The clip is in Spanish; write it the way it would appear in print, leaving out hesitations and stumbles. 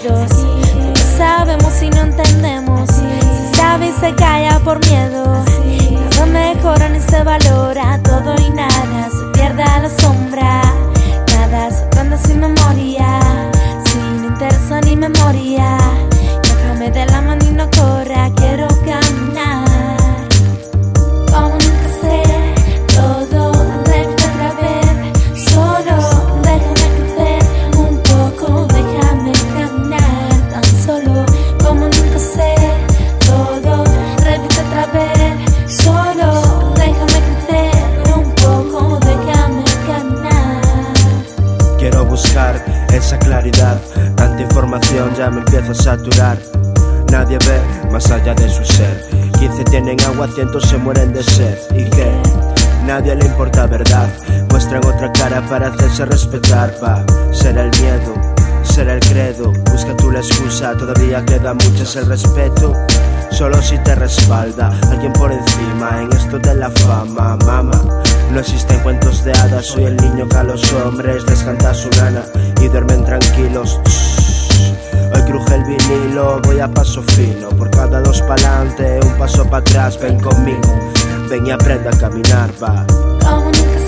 seguidos. Todos sabemos y no entendemos. Se sabe y se calla por miedo. Nada mejora ni se valora, todo y nada se pierde a la sombra. Nada se aprende sin memoria, sin interés ni memoria. Déjame de la mano y no corra, quiero caminar. Como nunca sé, todo repito otra vez. Solo déjame crecer un poco, déjame caminar tan solo. Como nunca sé, todo repito otra vez. Solo déjame crecer un poco, déjame caminar. Quiero buscar esa claridad, tanta información ya me empiezo a saturar. Nadie ve más allá de su ser. 15 tienen agua, 100 se mueren de sed. ¿Y qué? Nadie le importa, ¿verdad? Muestran otra cara para hacerse respetar. Será el miedo, será el credo. Busca tú la excusa, todavía queda mucho, es el respeto. Solo si te respalda alguien por encima en esto de la fama, mama. No existen cuentos de hadas, soy el niño que a los hombres les canta su nana y duermen tranquilos. Hoy cruje el vinilo, voy a paso fino. Por cada dos pa'lante, un paso para atrás. Ven conmigo, ven y aprende a caminar, va. Como nunca